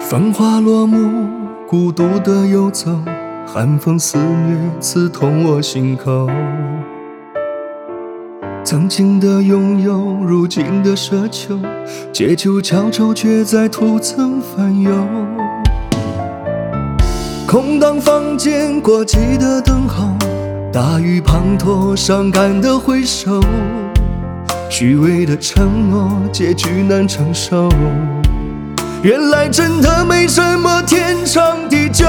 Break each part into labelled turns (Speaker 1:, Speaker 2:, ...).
Speaker 1: 繁华落幕，孤独的游走，寒风肆虐，刺痛我心口。曾经的拥有，如今的奢求，借酒浇愁，却在徒增烦忧。空荡房间，过季的等候，大雨滂沱，伤感的回首，虚伪的承诺，结局难承受。原来真的没什么天长地久。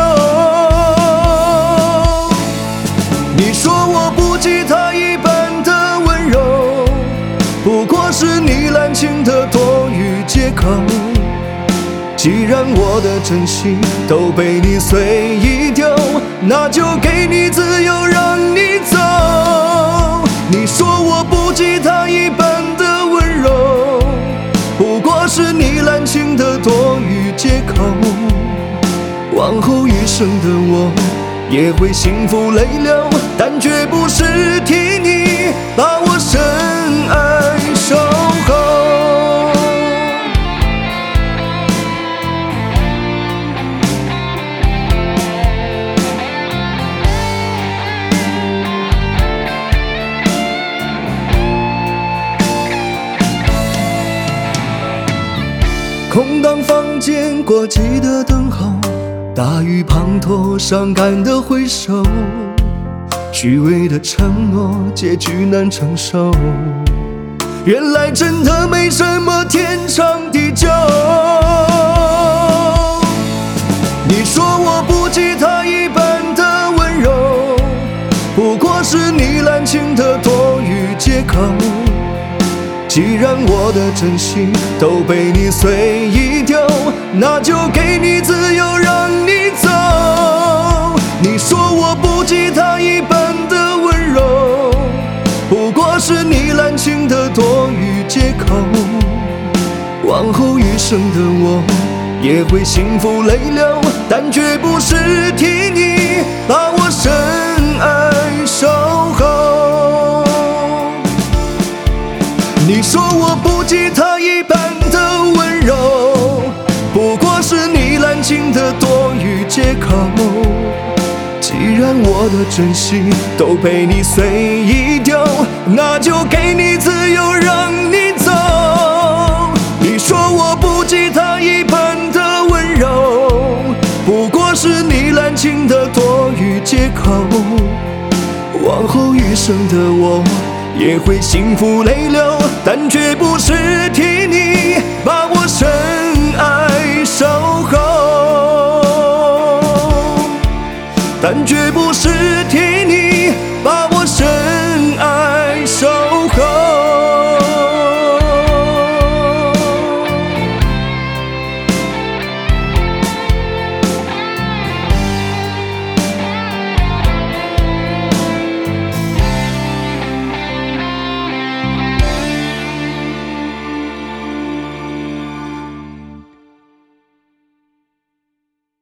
Speaker 1: 你说我不及他一般的温柔，不过是你滥情的多余借口。既然我的真心都被你随意丢，那就给你自由，让你走。你说我不及他一般的温柔，不过是你滥情的多余借口。往后余生的我也会幸福泪流，但绝不是替你把我深爱守候。空荡房间，过季的等候，大雨滂沱，伤感的回首，虚伪的承诺，结局难承受。原来真的没什么天长地久。你说我不及他一般的温柔，不过是你滥情的多余借口。既然我的真心都被你随意丢，那就给你自由，让你走。你说我不及他一般的温柔，不过是你滥情的多余借口。往后余生的我也会幸福泪流，但绝不是替你把我深爱守候。你说我不及他一般的温柔，不过是你滥情的多余借口。既然我的真心都被你随意丢，那就给你自由，让你走。你说我不及他一般的温柔，不过是你滥情的多余借口。往后余生的我也会幸福泪流，但绝不是替你把我深爱守候，但绝不是